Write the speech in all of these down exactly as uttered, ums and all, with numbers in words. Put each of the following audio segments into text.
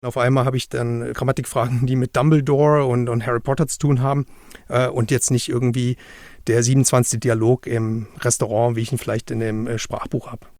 Auf einmal habe ich dann Grammatikfragen, die mit Dumbledore und, und Harry Potter zu tun haben äh, und jetzt nicht irgendwie der siebenundzwanzigste Dialog im Restaurant, wie ich ihn vielleicht in dem äh, Sprachbuch habe.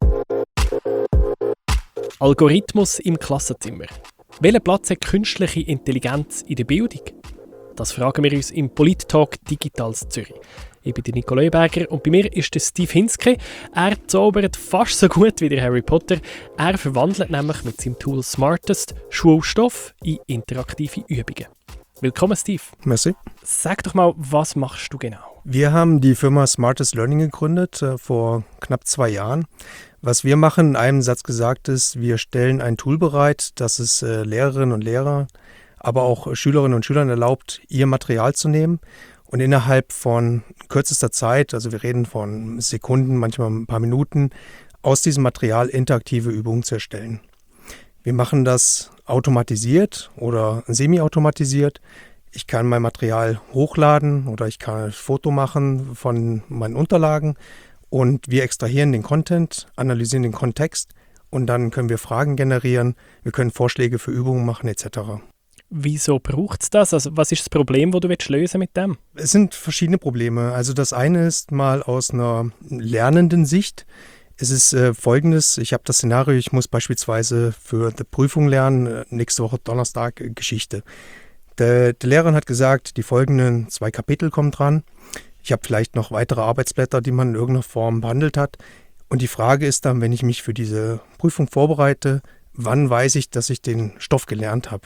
Algorithmus im Klassenzimmer. Welchen Platz hat künstliche Intelligenz in der Bildung? Das fragen wir uns im Polit-Talk Digitals Zürich. Ich bin der Nico Leuberger und bei mir ist der Steve Hinske. Er zaubert fast so gut wie der Harry Potter. Er verwandelt nämlich mit seinem Tool Smartest Schulstoff in interaktive Übungen. Willkommen, Steve. Merci. Sag doch mal, was machst du genau? Wir haben die Firma Smartest Learning gegründet äh, vor knapp zwei Jahren. Was wir machen, in einem Satz gesagt ist, wir stellen ein Tool bereit, das es äh, Lehrerinnen und Lehrer, aber auch Schülerinnen und Schülern erlaubt, ihr Material zu nehmen und innerhalb von kürzester Zeit, also wir reden von Sekunden, manchmal ein paar Minuten, aus diesem Material interaktive Übungen zu erstellen. Wir machen das automatisiert oder semi-automatisiert. Ich kann mein Material hochladen oder ich kann ein Foto machen von meinen Unterlagen und wir extrahieren den Content, analysieren den Kontext und dann können wir Fragen generieren, wir können Vorschläge für Übungen machen et cetera. Wieso braucht es das? Also was ist das Problem, das du lösen willst mit dem? Es sind verschiedene Probleme. Also das eine ist mal aus einer lernenden Sicht. Es ist äh, folgendes, ich habe das Szenario, ich muss beispielsweise für die Prüfung lernen, nächste Woche Donnerstag äh, Geschichte. Der, der Lehrer hat gesagt, die folgenden zwei Kapitel kommen dran. Ich habe vielleicht noch weitere Arbeitsblätter, die man in irgendeiner Form behandelt hat. Und die Frage ist dann, wenn ich mich für diese Prüfung vorbereite, wann weiß ich, dass ich den Stoff gelernt habe?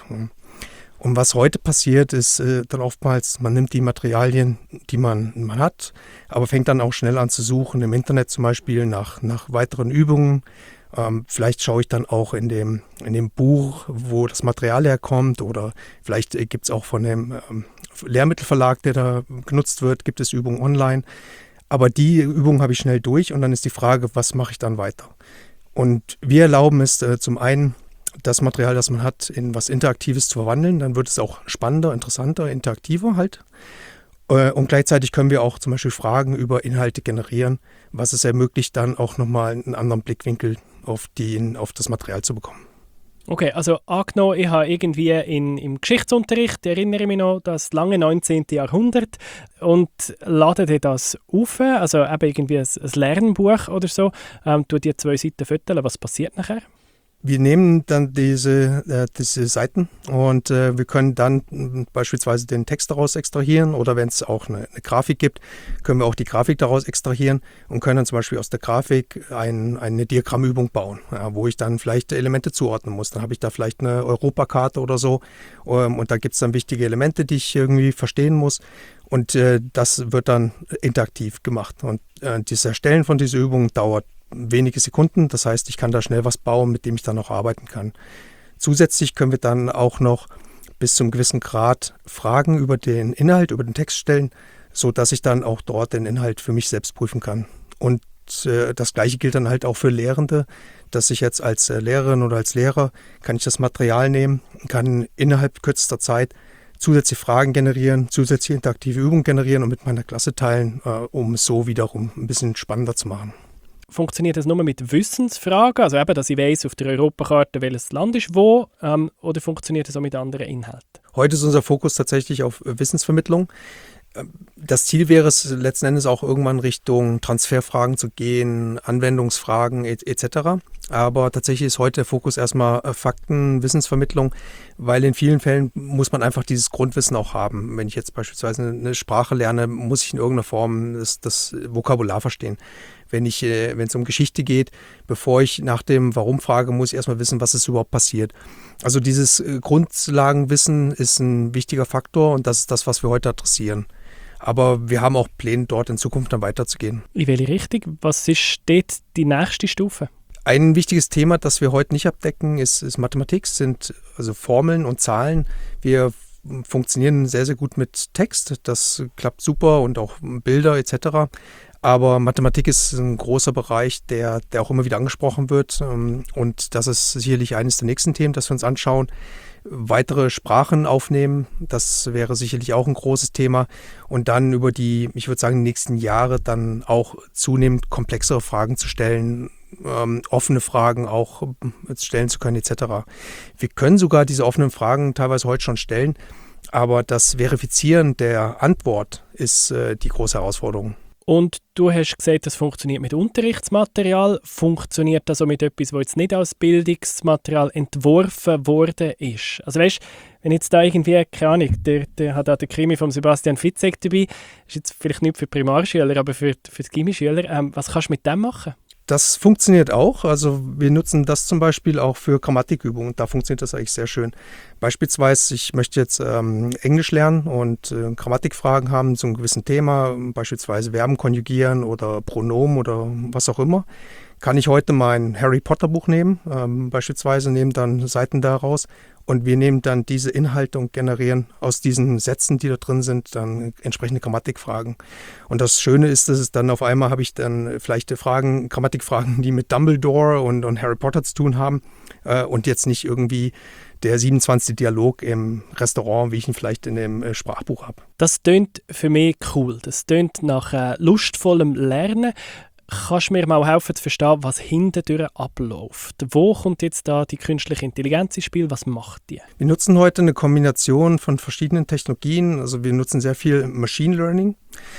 Und was heute passiert, ist äh, dann oftmals, man nimmt die Materialien, die man, man hat, aber fängt dann auch schnell an zu suchen, im Internet zum Beispiel nach, nach weiteren Übungen. Ähm, vielleicht schaue ich dann auch in dem, in dem Buch, wo das Material herkommt, oder vielleicht äh, gibt es auch von dem ähm, Lehrmittelverlag, der da genutzt wird, gibt es Übungen online. Aber die Übungen habe ich schnell durch und dann ist die Frage, was mache ich dann weiter? Und wir erlauben es äh, zum einen, das Material, das man hat, in was Interaktives zu verwandeln. Dann wird es auch spannender, interessanter, interaktiver halt. Und gleichzeitig können wir auch zum Beispiel Fragen über Inhalte generieren, was es ermöglicht, dann auch nochmal einen anderen Blickwinkel auf, die, auf das Material zu bekommen. Okay, also angenommen, ich habe irgendwie in, im Geschichtsunterricht, erinnere ich mich noch, das lange neunzehnten. Jahrhundert und lade das auf, also eben irgendwie ein, ein Lernbuch oder so, ähm, tue die zwei Seiten füttern, was passiert nachher? Wir nehmen dann diese, äh, diese Seiten und äh, wir können dann m, beispielsweise den Text daraus extrahieren oder wenn es auch eine, eine Grafik gibt, können wir auch die Grafik daraus extrahieren und können dann zum Beispiel aus der Grafik ein, eine Diagrammübung bauen, ja, wo ich dann vielleicht Elemente zuordnen muss. Dann habe ich da vielleicht eine Europakarte oder so ähm, und da gibt es dann wichtige Elemente, die ich irgendwie verstehen muss. Und äh, das wird dann interaktiv gemacht. Und äh, das Erstellen von dieser Übung dauert wenige Sekunden. Das heißt, ich kann da schnell was bauen, mit dem ich dann auch arbeiten kann. Zusätzlich können wir dann auch noch bis zu einem gewissen Grad Fragen über den Inhalt, über den Text stellen, sodass ich dann auch dort den Inhalt für mich selbst prüfen kann. Und äh, das Gleiche gilt dann halt auch für Lehrende, dass ich jetzt als äh, Lehrerin oder als Lehrer kann ich das Material nehmen, kann innerhalb kürzester Zeit zusätzliche Fragen generieren, zusätzliche interaktive Übungen generieren und mit meiner Klasse teilen, äh, um es so wiederum ein bisschen spannender zu machen. Funktioniert das nur mit Wissensfragen, also eben, dass ich weiss auf der Europakarte, welches Land ist wo, ähm, oder funktioniert das auch mit anderen Inhalten? Heute ist unser Fokus tatsächlich auf Wissensvermittlung. Das Ziel wäre es letzten Endes auch irgendwann Richtung Transferfragen zu gehen, Anwendungsfragen et cetera. Aber tatsächlich ist heute der Fokus erstmal Fakten, Wissensvermittlung, weil in vielen Fällen muss man einfach dieses Grundwissen auch haben. Wenn ich jetzt beispielsweise eine Sprache lerne, muss ich in irgendeiner Form das, das Vokabular verstehen. Wenn ich, wenn es um Geschichte geht, bevor ich nach dem Warum frage, muss ich erstmal wissen, was ist überhaupt passiert. Also dieses Grundlagenwissen ist ein wichtiger Faktor und das ist das, was wir heute adressieren. Aber wir haben auch Pläne, dort in Zukunft dann weiterzugehen. In welche Richtung? Was ist dort die nächste Stufe? Ein wichtiges Thema, das wir heute nicht abdecken, ist, ist Mathematik, sind also Formeln und Zahlen. Wir funktionieren sehr, sehr gut mit Text, das klappt super und auch Bilder et cetera. Aber Mathematik ist ein großer Bereich, der, der auch immer wieder angesprochen wird. Und das ist sicherlich eines der nächsten Themen, das wir uns anschauen. Weitere Sprachen aufnehmen, das wäre sicherlich auch ein großes Thema. Und dann über die, ich würde sagen, die nächsten Jahre dann auch zunehmend komplexere Fragen zu stellen, ähm, offene Fragen auch äh, stellen zu können et cetera. Wir können sogar diese offenen Fragen teilweise heute schon stellen, aber das Verifizieren der Antwort ist äh, die große Herausforderung. Und du hast gesagt, das funktioniert mit Unterrichtsmaterial. Funktioniert das auch mit etwas, was jetzt nicht als Bildungsmaterial entworfen worden ist? Also weißt, wenn jetzt da irgendwie, keine Ahnung, der, der hat auch der Krimi von Sebastian Fitzek dabei, ist jetzt vielleicht nicht für Primarschüler, aber für, für die Gimmischüler. Ähm, was kannst du mit dem machen? Das funktioniert auch. Also wir nutzen das zum Beispiel auch für Grammatikübungen. Da funktioniert das eigentlich sehr schön. Beispielsweise, ich möchte jetzt ähm, Englisch lernen und äh, Grammatikfragen haben zu einem gewissen Thema, beispielsweise Verben konjugieren oder Pronomen oder was auch immer. Kann ich heute mein Harry Potter Buch nehmen, ähm, beispielsweise nehmen dann Seiten daraus und wir nehmen dann diese Inhalte und generieren aus diesen Sätzen, die da drin sind, dann entsprechende Grammatikfragen. Und das Schöne ist, dass es dann auf einmal habe ich dann vielleicht Fragen, Grammatikfragen, die mit Dumbledore und, und Harry Potter zu tun haben äh, und jetzt nicht irgendwie der siebenundzwanzigste Dialog im Restaurant, wie ich ihn vielleicht in dem äh, Sprachbuch habe. Das tönt für mich cool. Das tönt nach äh, lustvollem Lernen. Kannst du mir mal helfen zu verstehen, was hintendurch abläuft? Wo kommt jetzt da die künstliche Intelligenz ins Spiel? Was macht die? Wir nutzen heute eine Kombination von verschiedenen Technologien. Also wir nutzen sehr viel Machine Learning.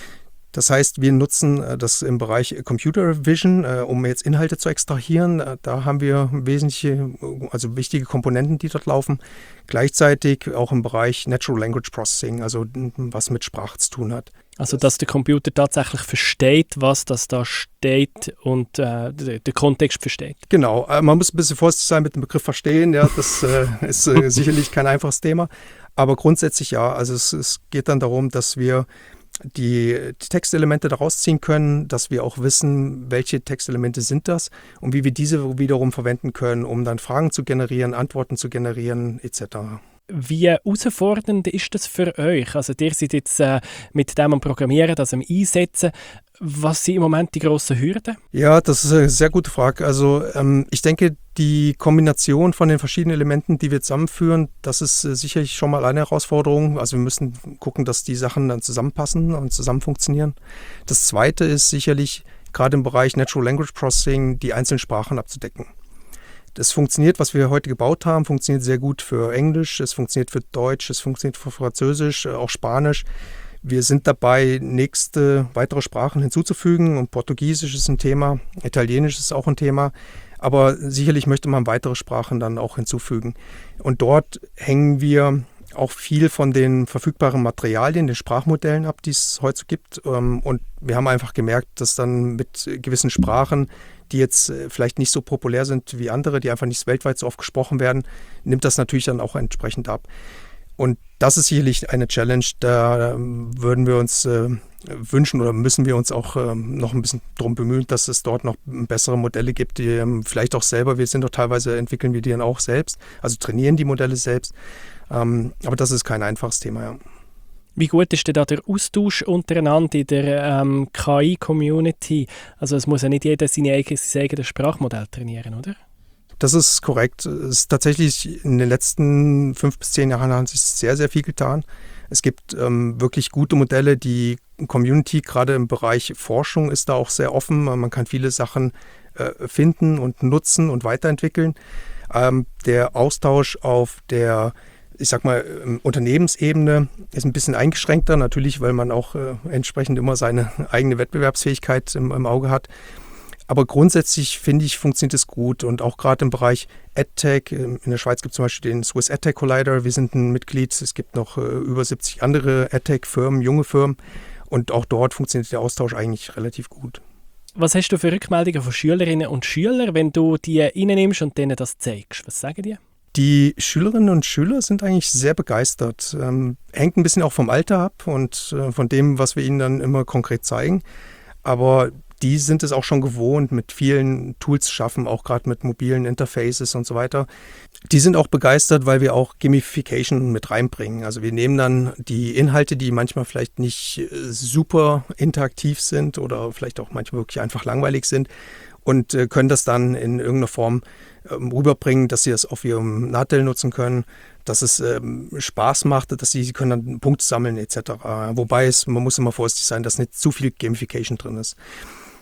Das heißt, wir nutzen das im Bereich Computer Vision, um jetzt Inhalte zu extrahieren. Da haben wir wesentliche, also wichtige Komponenten, die dort laufen. Gleichzeitig auch im Bereich Natural Language Processing, also was mit Sprache zu tun hat. Also, dass der Computer tatsächlich versteht, was das da steht und äh, den Kontext versteht. Genau, man muss ein bisschen vorsichtig sein mit dem Begriff verstehen. Ja, das äh, ist äh, sicherlich kein einfaches Thema. Aber grundsätzlich ja, also es, es geht dann darum, dass wir die, die Textelemente daraus ziehen können, dass wir auch wissen, welche Textelemente sind das und wie wir diese wiederum verwenden können, um dann Fragen zu generieren, Antworten zu generieren et cetera. Wie herausfordernd ist das für euch? Also ihr seid jetzt äh, mit dem am Programmieren, das am Einsetzen. Was sind im Moment die grossen Hürden? Ja, das ist eine sehr gute Frage. Also ähm, ich denke, die Kombination von den verschiedenen Elementen, die wir zusammenführen, das ist äh, sicherlich schon mal eine Herausforderung. Also wir müssen gucken, dass die Sachen dann zusammenpassen und zusammen funktionieren. Das Zweite ist sicherlich, gerade im Bereich Natural Language Processing, die einzelnen Sprachen abzudecken. Das funktioniert, was wir heute gebaut haben, funktioniert sehr gut für Englisch, es funktioniert für Deutsch, es funktioniert für Französisch, auch Spanisch. Wir sind dabei, nächste weitere Sprachen hinzuzufügen und Portugiesisch ist ein Thema, Italienisch ist auch ein Thema, aber sicherlich möchte man weitere Sprachen dann auch hinzufügen. Und dort hängen wir auch viel von den verfügbaren Materialien, den Sprachmodellen ab, die es heute gibt. Und wir haben einfach gemerkt, dass dann mit gewissen Sprachen, die jetzt vielleicht nicht so populär sind wie andere, die einfach nicht weltweit so oft gesprochen werden, nimmt das natürlich dann auch entsprechend ab. Und das ist sicherlich eine Challenge, da würden wir uns äh, wünschen oder müssen wir uns auch äh, noch ein bisschen darum bemühen, dass es dort noch bessere Modelle gibt, die ähm, vielleicht auch selber, wir sind doch teilweise, entwickeln wir die dann auch selbst, also trainieren die Modelle selbst. Ähm, aber das ist kein einfaches Thema, ja. Wie gut ist denn da der Austausch untereinander in der ähm, K I-Community? Also es muss ja nicht jeder seine eigene, sein eigenes Sprachmodell trainieren, oder? Das ist korrekt. Es ist tatsächlich in den letzten fünf bis zehn Jahren hat sich sehr, sehr viel getan. Es gibt ähm, wirklich gute Modelle. Die Community, gerade im Bereich Forschung, ist da auch sehr offen. Man kann viele Sachen äh, finden und nutzen und weiterentwickeln. Ähm, der Austausch auf der, ich sag mal, Unternehmensebene ist ein bisschen eingeschränkter, natürlich, weil man auch äh, entsprechend immer seine eigene Wettbewerbsfähigkeit im, im Auge hat. Aber grundsätzlich, finde ich, funktioniert es gut. Und auch gerade im Bereich EdTech, in der Schweiz gibt es zum Beispiel den Swiss EdTech Collider. Wir sind ein Mitglied. Es gibt noch äh, über siebzig andere EdTech-Firmen, junge Firmen. Und auch dort funktioniert der Austausch eigentlich relativ gut. Was hast du für Rückmeldungen von Schülerinnen und Schülern, wenn du die reinnimmst und denen das zeigst? Was sagen die? Die Schülerinnen und Schüler sind eigentlich sehr begeistert. Ähm, hängt ein bisschen auch vom Alter ab und äh, von dem, was wir ihnen dann immer konkret zeigen. Aber die sind es auch schon gewohnt, mit vielen Tools zu schaffen, auch gerade mit mobilen Interfaces und so weiter. Die sind auch begeistert, weil wir auch Gamification mit reinbringen. Also wir nehmen dann die Inhalte, die manchmal vielleicht nicht super interaktiv sind oder vielleicht auch manchmal wirklich einfach langweilig sind und können das dann in irgendeiner Form rüberbringen, dass sie das auf ihrem Nadel nutzen können, dass es ähm, Spaß macht, dass sie, sie können dann Punkte sammeln et cetera. Wobei es, man muss immer vorsichtig sein, dass nicht zu viel Gamification drin ist.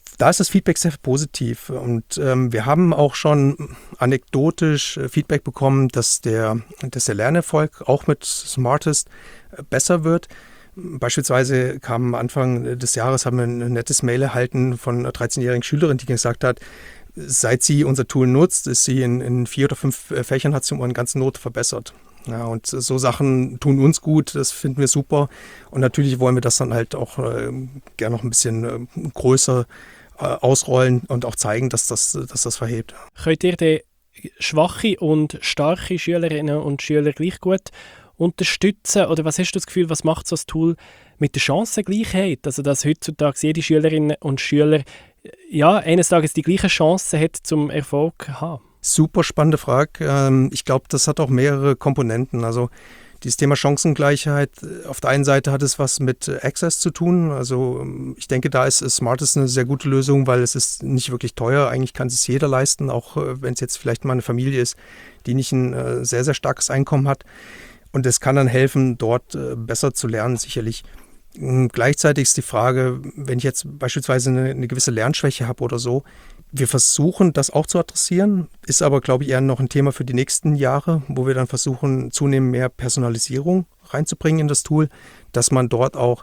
Da ist das Feedback sehr positiv und ähm, wir haben auch schon anekdotisch Feedback bekommen, dass der, dass der Lernerfolg auch mit Smartest besser wird. Beispielsweise kam Anfang des Jahres, haben wir ein nettes Mail erhalten von einer dreizehnjährigen Schülerin, die gesagt hat, seit sie unser Tool nutzt, ist sie in, in vier oder fünf Fächern, hat sie um eine ganze Note verbessert. Ja, und so Sachen tun uns gut, das finden wir super. Und natürlich wollen wir das dann halt auch äh, gerne noch ein bisschen äh, größer äh, ausrollen und auch zeigen, dass das, dass das verhebt. Könnt ihr die schwache und starke Schülerinnen und Schüler gleich gut unterstützen? Oder was hast du das Gefühl, was macht so ein Tool mit der Chancengleichheit? Also dass heutzutage jede Schülerin und Schüler ja, eines Tages die gleiche Chance hat, zum Erfolg zu haben? Super spannende Frage. Ich glaube, das hat auch mehrere Komponenten. Also dieses Thema Chancengleichheit, auf der einen Seite hat es was mit Access zu tun. Also ich denke, da ist Smartest eine sehr gute Lösung, weil es ist nicht wirklich teuer. Eigentlich kann es jeder leisten, auch wenn es jetzt vielleicht mal eine Familie ist, die nicht ein sehr, sehr starkes Einkommen hat. Und es kann dann helfen, dort besser zu lernen, sicherlich. Gleichzeitig ist die Frage, wenn ich jetzt beispielsweise eine, eine gewisse Lernschwäche habe oder so, wir versuchen das auch zu adressieren, ist aber, glaube ich, eher noch ein Thema für die nächsten Jahre, wo wir dann versuchen, zunehmend mehr Personalisierung reinzubringen in das Tool, dass man dort auch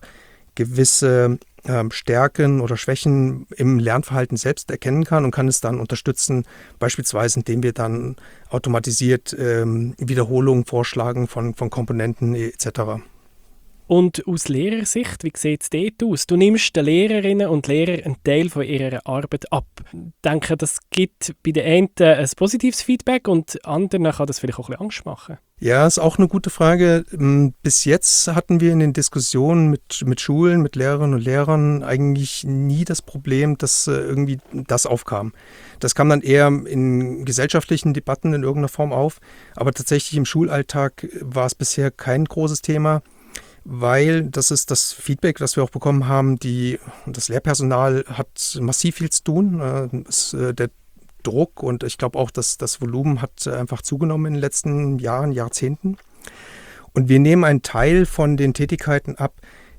gewisse ähm, Stärken oder Schwächen im Lernverhalten selbst erkennen kann und kann es dann unterstützen, beispielsweise indem wir dann automatisiert ähm, Wiederholungen vorschlagen von, von Komponenten et cetera. Und aus Lehrersicht, wie sieht es dort aus? Du nimmst den Lehrerinnen und Lehrern einen Teil von ihrer Arbeit ab. Ich denke, das gibt bei den einen ein positives Feedback und anderen kann das vielleicht auch ein bisschen Angst machen. Ja, ist auch eine gute Frage. Bis jetzt hatten wir in den Diskussionen mit, mit Schulen, mit Lehrerinnen und Lehrern eigentlich nie das Problem, dass irgendwie das aufkam. Das kam dann eher in gesellschaftlichen Debatten in irgendeiner Form auf. Aber tatsächlich im Schulalltag war es bisher kein großes Thema. Weil das ist das Feedback, das wir auch bekommen haben, die, das Lehrpersonal hat massiv viel zu tun. Es, der Druck und ich glaube auch, dass das Volumen hat einfach zugenommen in den letzten Jahren, Jahrzehnten. Und wir nehmen einen Teil von den Tätigkeiten ab,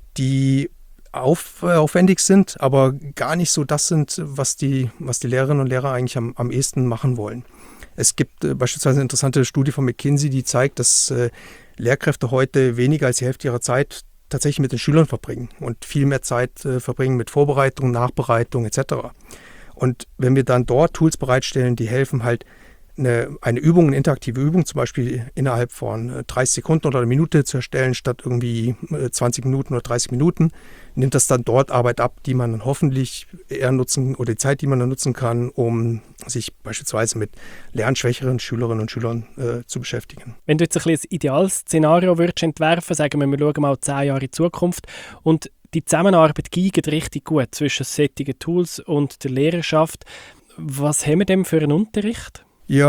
die auf, aufwendig sind, aber gar nicht so das sind, was die, was die Lehrerinnen und Lehrer eigentlich am, am ehesten machen wollen. Es gibt äh, beispielsweise eine interessante Studie von McKinsey, die zeigt, dass äh, Lehrkräfte heute weniger als die Hälfte ihrer Zeit tatsächlich mit den Schülern verbringen und viel mehr Zeit äh, verbringen mit Vorbereitung, Nachbereitung et cetera. Und wenn wir dann dort Tools bereitstellen, die helfen halt eine, eine Übung, eine interaktive Übung zum Beispiel innerhalb von dreißig Sekunden oder einer Minute zu erstellen, statt irgendwie zwanzig Minuten oder dreißig Minuten, nimmt das dann dort Arbeit ab, die man dann hoffentlich eher nutzen oder die Zeit, die man dann nutzen kann, um sich beispielsweise mit lernschwächeren Schülerinnen und Schülern äh, zu beschäftigen. Wenn du jetzt ein, ein ideales Szenario würdest entwerfen, sagen wir, wir schauen mal zehn Jahre in die Zukunft und die Zusammenarbeit geht richtig gut zwischen solchen Tools und der Lehrerschaft. Was haben wir denn für einen Unterricht?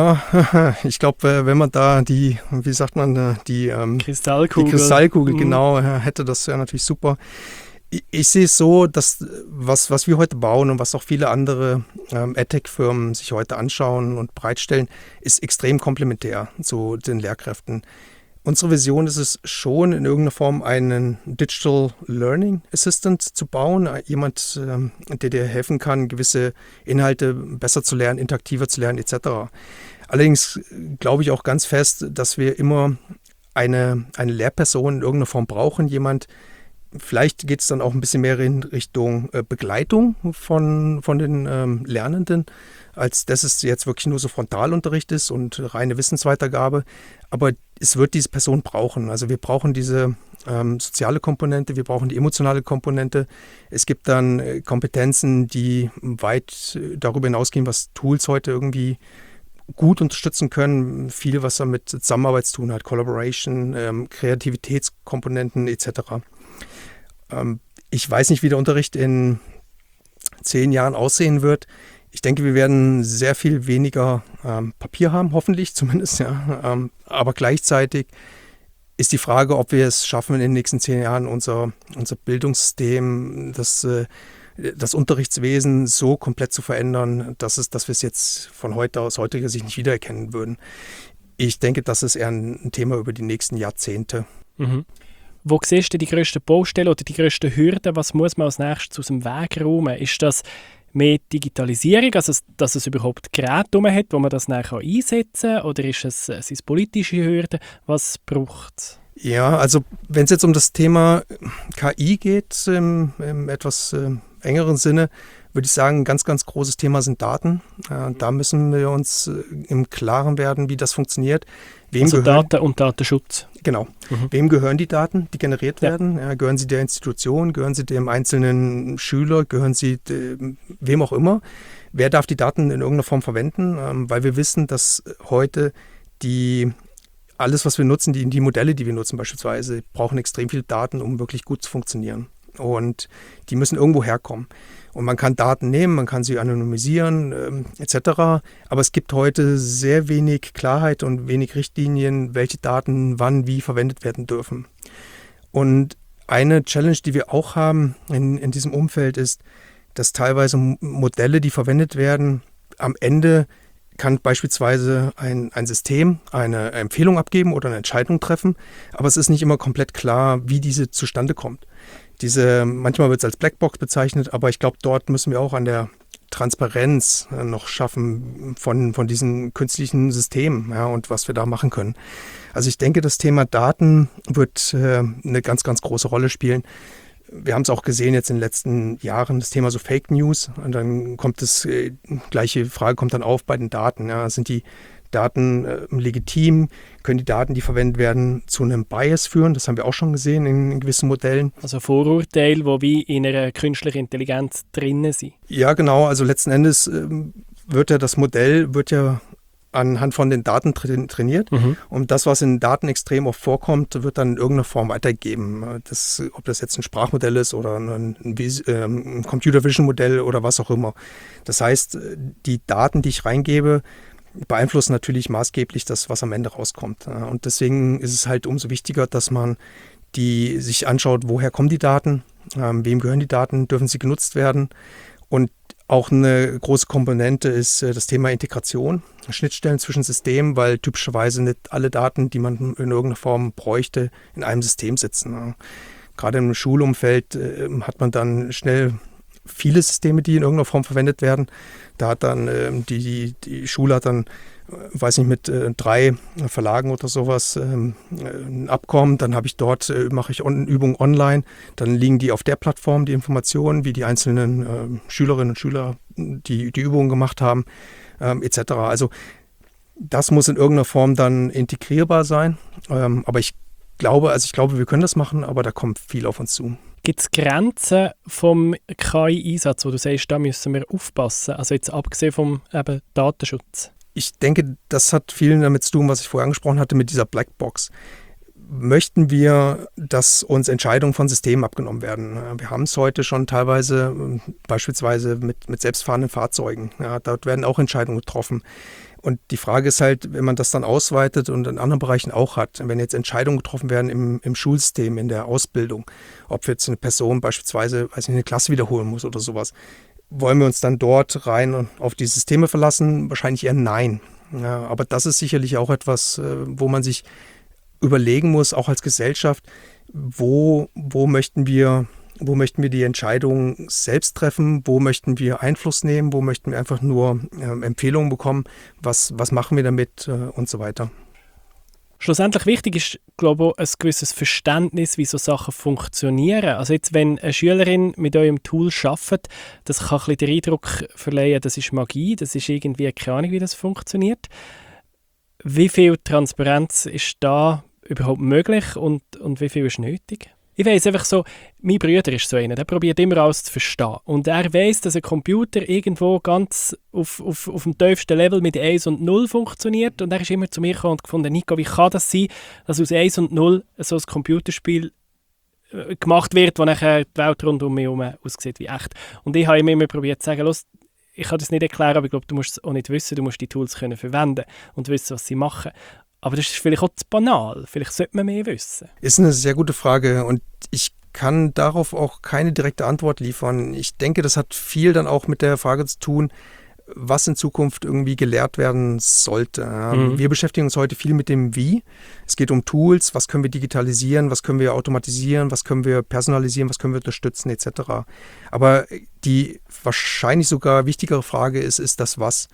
Ja, ich glaube, wenn man da die, wie sagt man, die ähm, Kristallkugel, die Kristallkugel mhm. genau hätte, das wäre natürlich super. Ich, ich sehe es so, dass was, was wir heute bauen und was auch viele andere ähm, EdTech-Firmen sich heute anschauen und bereitstellen, ist extrem komplementär zu den Lehrkräften. Unsere Vision ist es schon, in irgendeiner Form einen Digital Learning Assistant zu bauen. Jemand, der dir helfen kann, gewisse Inhalte besser zu lernen, interaktiver zu lernen et cetera. Allerdings glaube ich auch ganz fest, dass wir immer eine, eine Lehrperson in irgendeiner Form brauchen. Jemand, vielleicht geht es dann auch ein bisschen mehr in Richtung Begleitung von, von den ähm, Lernenden, als dass es jetzt wirklich nur so Frontalunterricht ist und reine Wissensweitergabe. Aber es wird diese Person brauchen. Also wir brauchen diese ähm, soziale Komponente, wir brauchen die emotionale Komponente. Es gibt dann äh, Kompetenzen, die weit äh, darüber hinausgehen, was Tools heute irgendwie gut unterstützen können. Viel, was da mit Zusammenarbeit zu tun hat, Collaboration, ähm, Kreativitätskomponenten et cetera. Ähm, ich weiß nicht, wie der Unterricht in zehn Jahren aussehen wird. Ich denke, wir werden sehr viel weniger ähm, Papier haben, hoffentlich zumindest. Ja. Ähm, aber gleichzeitig ist die Frage, ob wir es schaffen, in den nächsten zehn Jahren unser, unser Bildungssystem, das, äh, das Unterrichtswesen so komplett zu verändern, dass, es, dass wir es jetzt von heute aus heutiger Sicht nicht wiedererkennen würden. Ich denke, das ist eher ein Thema über die nächsten Jahrzehnte. Mhm. Wo siehst du die grössten Baustellen oder die grössten Hürden? Was muss man als nächstes aus dem Weg räumen? Ist das mehr Digitalisierung, also dass es überhaupt Geräte hat, wo man das dann einsetzen kann? Oder ist es, sind es politische Hürden? Was braucht es? Ja, also wenn es jetzt um das Thema K I geht, im, im etwas äh, engeren Sinne, würde ich sagen, ein ganz, ganz großes Thema sind Daten. Äh, da müssen wir uns äh, im Klaren werden, wie das funktioniert. Wem also gehören, Daten und Datenschutz. Genau. Mhm. Wem gehören die Daten, die generiert Ja. werden? Ja, gehören sie der Institution? Gehören sie dem einzelnen Schüler? Gehören sie dem, wem auch immer? Wer darf die Daten in irgendeiner Form verwenden? Ähm, weil wir wissen, dass heute die alles, was wir nutzen, die, die Modelle, die wir nutzen beispielsweise, brauchen extrem viel Daten, um wirklich gut zu funktionieren. Und die müssen irgendwo herkommen. Und man kann Daten nehmen, man kann sie anonymisieren, ähm, et cetera. Aber es gibt heute sehr wenig Klarheit und wenig Richtlinien, welche Daten wann wie verwendet werden dürfen. Und eine Challenge, die wir auch haben in, in diesem Umfeld, ist, dass teilweise Modelle, die verwendet werden, am Ende kann beispielsweise ein, ein System eine Empfehlung abgeben oder eine Entscheidung treffen, aber es ist nicht immer komplett klar, wie diese zustande kommt. Diese, manchmal wird es als Blackbox bezeichnet, aber ich glaube, dort müssen wir auch an der Transparenz noch schaffen von, von diesen künstlichen Systemen, ja, und was wir da machen können. Also ich denke, das Thema Daten wird äh, eine ganz, ganz große Rolle spielen. Wir haben es auch gesehen jetzt in den letzten Jahren, das Thema so Fake News. Und dann kommt das, äh, gleiche Frage kommt dann auf bei den Daten. Ja. Sind die Daten äh, legitim? Können die Daten, die verwendet werden, zu einem Bias führen? Das haben wir auch schon gesehen in, in gewissen Modellen. Also Vorurteile, die wie in einer künstlichen Intelligenz drinnen sind. Ja, genau. Also letzten Endes äh, wird ja das Modell wird ja anhand von den Daten tra- trainiert. Mhm. Und das, was in Daten extrem oft vorkommt, wird dann in irgendeiner Form weitergegeben. Das, ob das jetzt ein Sprachmodell ist oder ein, ein, ein Computer-Vision-Modell oder was auch immer. Das heißt, die Daten, die ich reingebe, beeinflussen natürlich maßgeblich das, was am Ende rauskommt. Und deswegen ist es halt umso wichtiger, dass man die sich anschaut, woher kommen die Daten, ähm, wem gehören die Daten, dürfen sie genutzt werden. Und auch eine große Komponente ist äh, das Thema Integration, Schnittstellen zwischen Systemen, weil typischerweise nicht alle Daten, die man in irgendeiner Form bräuchte, in einem System sitzen. Ja. Gerade im Schulumfeld äh, hat man dann schnell viele Systeme, die in irgendeiner Form verwendet werden. Da hat dann äh, die, die, die Schule hat dann, äh, weiß nicht, mit äh, drei Verlagen oder sowas äh, ein Abkommen. Dann habe ich dort, äh, mache ich on, Übungen online. Dann liegen die auf der Plattform, die Informationen, wie die einzelnen äh, Schülerinnen und Schüler die, die Übungen gemacht haben, ähm, et cetera. Also das muss in irgendeiner Form dann integrierbar sein. Ähm, aber ich glaube, also ich glaube, wir können das machen, aber da kommt viel auf uns zu. Gibt es Grenzen vom K I-Einsatz, wo du sagst, da müssen wir aufpassen? Also jetzt abgesehen vom eben, Datenschutz. Ich denke, das hat viel damit zu tun, was ich vorher angesprochen hatte mit dieser Blackbox. Möchten wir, dass uns Entscheidungen von Systemen abgenommen werden? Wir haben es heute schon teilweise beispielsweise mit, mit selbstfahrenden Fahrzeugen. Ja, dort werden auch Entscheidungen getroffen. Und die Frage ist halt, wenn man das dann ausweitet und in anderen Bereichen auch hat, wenn jetzt Entscheidungen getroffen werden im, im Schulsystem, in der Ausbildung, ob jetzt eine Person beispielsweise, weiß nicht, eine Klasse wiederholen muss oder sowas, wollen wir uns dann dort rein und auf die Systeme verlassen? Wahrscheinlich eher nein. Ja, aber das ist sicherlich auch etwas, wo man sich überlegen muss, auch als Gesellschaft, wo, wo möchten wir Wo möchten wir die Entscheidungen selbst treffen? Wo möchten wir Einfluss nehmen? Wo möchten wir einfach nur äh, Empfehlungen bekommen? Was, was machen wir damit äh, und so weiter? Schlussendlich wichtig ist, glaube ich, ein gewisses Verständnis, wie so Sachen funktionieren. Also jetzt, wenn eine Schülerin mit eurem Tool arbeitet, das kann ein bisschen den Eindruck verleihen, das ist Magie, das ist irgendwie keine Ahnung, wie das funktioniert. Wie viel Transparenz ist da überhaupt möglich und, und wie viel ist nötig? Ich weiss einfach so, mein Bruder ist so einer, der probiert immer alles zu verstehen. Und er weiss, dass ein Computer irgendwo ganz auf, auf, auf dem tiefsten Level mit eins und null funktioniert. Und er ist immer zu mir gekommen und gefunden, Nico, wie kann das sein, dass aus eins und null so ein Computerspiel äh, gemacht wird, wo nachher die Welt rund um mich herum aussieht wie echt. Und ich habe ihm immer probiert zu sagen, los, ich kann das nicht erklären, aber ich glaube, du musst es auch nicht wissen, du musst die Tools können verwenden und wissen, was sie machen. Aber das ist vielleicht auch zu banal. Vielleicht sollte man mehr wissen. Ist eine sehr gute Frage und ich kann darauf auch keine direkte Antwort liefern. Ich denke, das hat viel dann auch mit der Frage zu tun, was in Zukunft irgendwie gelehrt werden sollte. Mhm. Wir beschäftigen uns heute viel mit dem Wie. Es geht um Tools, was können wir digitalisieren, was können wir automatisieren, was können wir personalisieren, was können wir unterstützen et cetera. Aber die wahrscheinlich sogar wichtigere Frage ist, ist das Was?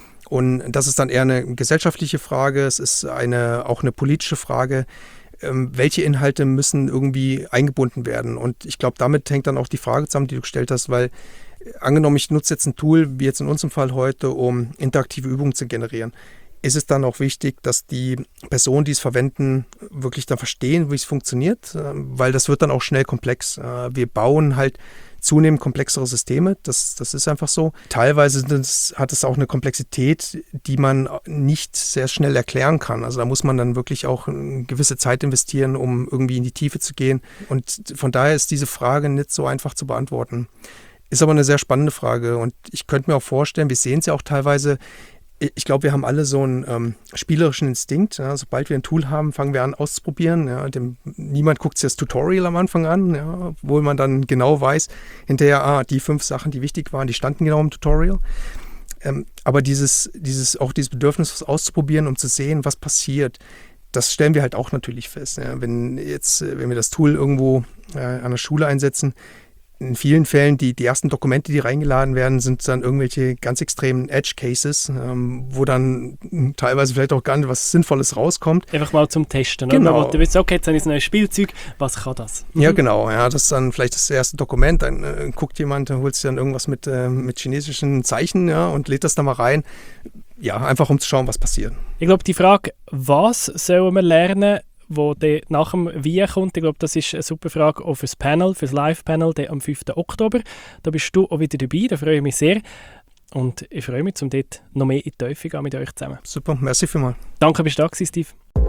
Und das ist dann eher eine gesellschaftliche Frage, es ist eine, auch eine politische Frage. Ähm, welche Inhalte müssen irgendwie eingebunden werden? Und ich glaube, damit hängt dann auch die Frage zusammen, die du gestellt hast, weil angenommen, ich nutze jetzt ein Tool, wie jetzt in unserem Fall heute, um interaktive Übungen zu generieren. Ist es dann auch wichtig, dass die Personen, die es verwenden, wirklich dann verstehen, wie es funktioniert? Weil das wird dann auch schnell komplex. Wir bauen halt zunehmend komplexere Systeme, das, das ist einfach so. Teilweise das, hat es auch eine Komplexität, die man nicht sehr schnell erklären kann. Also da muss man dann wirklich auch eine gewisse Zeit investieren, um irgendwie in die Tiefe zu gehen. Und von daher ist diese Frage nicht so einfach zu beantworten. Ist aber eine sehr spannende Frage und ich könnte mir auch vorstellen, wir sehen es ja auch teilweise, ich glaube, wir haben alle so einen ähm, spielerischen Instinkt. Ja, sobald wir ein Tool haben, fangen wir an auszuprobieren. Ja, dem, niemand guckt sich das Tutorial am Anfang an, ja, obwohl man dann genau weiß, hinterher, ah, die fünf Sachen, die wichtig waren, die standen genau im Tutorial. Ähm, aber dieses, dieses, auch dieses Bedürfnis, was auszuprobieren, um zu sehen, was passiert, das stellen wir halt auch natürlich fest. Ja. Wenn jetzt, wenn wir das Tool irgendwo äh, an der Schule einsetzen, in vielen Fällen, die, die ersten Dokumente, die reingeladen werden, sind dann irgendwelche ganz extremen Edge-Cases, ähm, wo dann teilweise vielleicht auch gar nicht was Sinnvolles rauskommt. Einfach mal zum Testen. Genau. Oder? Du willst, okay, jetzt habe ich ein neues Spielzeug, was kann das? Mhm. Ja, genau. Ja, das ist dann vielleicht das erste Dokument. Dann äh, guckt jemand, dann holt sich dann irgendwas mit, äh, mit chinesischen Zeichen, ja, und lädt das dann mal rein. Ja, einfach um zu schauen, was passiert. Ich glaube, die Frage, was sollen wir lernen, wo der nach dem Wie kommt, ich glaube, das ist eine super Frage auch fürs Panel, fürs Live-Panel am fünften Oktober. Da bist du auch wieder dabei, da freue ich mich sehr. Und ich freue mich, um dort noch mehr in die Tiefe zu gehen mit euch zusammen. Super, merci vielmals. Danke, bist du da gewesen, Steve.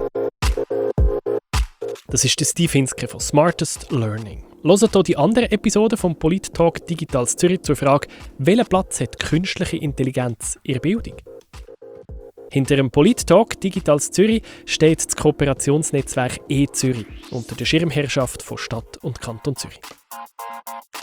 Das ist der Steve Hinske von Smartest Learning. Hört hier die anderen Episoden vom Polit-Talk Digitales Zürich zur Frage, welchen Platz hat künstliche Intelligenz in der Bildung? Hinter dem Polit-Talk Digitales Zürich steht das Kooperationsnetzwerk eZürich unter der Schirmherrschaft von Stadt und Kanton Zürich.